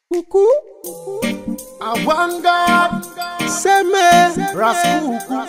Kuku, Awanga, Seme, Raskuku.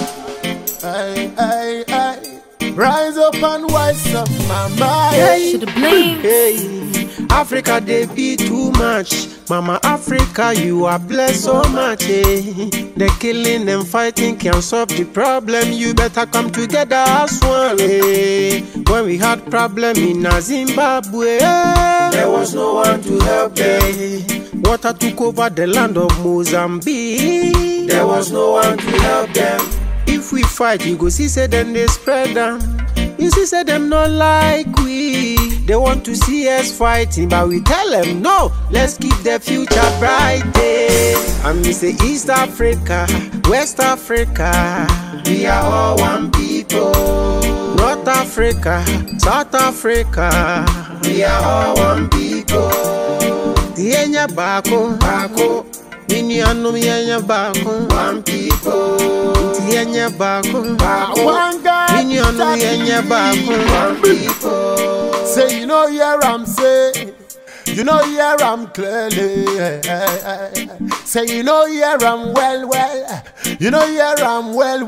Hey, rise up and wise up, mama. Should have blamed. Hey, Africa, they be too much. Mama Africa, you are blessed so much. They killing and fighting can't solve the problem. You better come together as one. When we had problem in Zimbabwe, there was no one to help them. Water took over the land of Mozambique. There was no one to help them. If we fight, you go see say them they spread them. You see say them not like we. They want to see us fighting, but we tell them no. Let's keep the future bright. And we say East Africa, West Africa, we are all one people. North Africa, South Africa, we are all one people. Tienya bako, bako. Miniano mienya bako, one people. Tienya bako, bako. Miniano mienya bako, one people. Say you know hear I'm say, you know hear I'm clearly. Say you know hear I'm well. You know hear I'm well.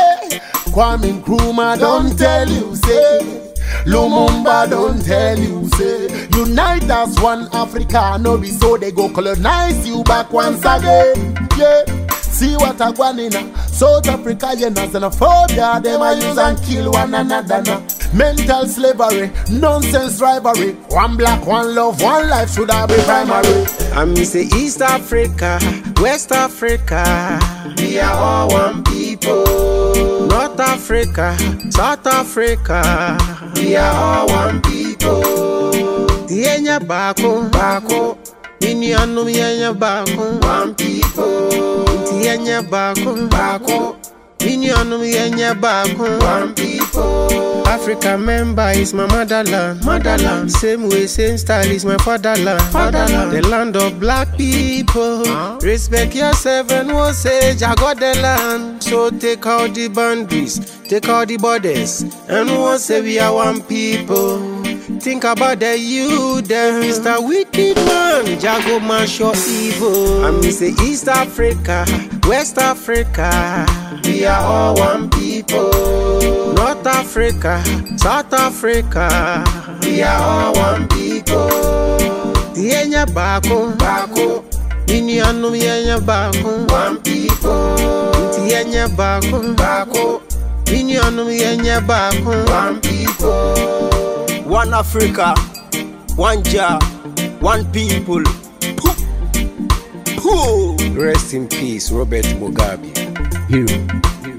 Kwame Nkrumah don't tell you say. Lumumba don't tell you say. Unite as one Africa, no be so they go colonize you back once again. Yeah. See what I want in South Africa, you know, xenophobia, them I use and kill one another now. Mental slavery, nonsense rivalry. One black, one love, one life should have be primary. And we say East Africa, West Africa, we are all one people. North Africa, South Africa, we are all one people. Tienya bako, bako. Miniano mienya bako, one people. Tienya bako, bako. Miniano mienya bako, one people. Africa member is my motherland. Same way, same style is my fatherland. The land of black people. Respect yourself and we'll say, I got the land. So take out the boundaries, take out the borders, and we'll say we are one people. Think about the youth, Mr. Wicked Man, Jago man show evil. And we say East Africa, West Africa, we are all one people. North Africa, South Africa, we are all one people. Tienya bako, bako. Miniano mienya bako, one people. Tienya bako, bako. Miniano mienya bako, one people. One Africa, one Jah, one people. Pooh. Rest in peace, Robert Mugabe. Hero.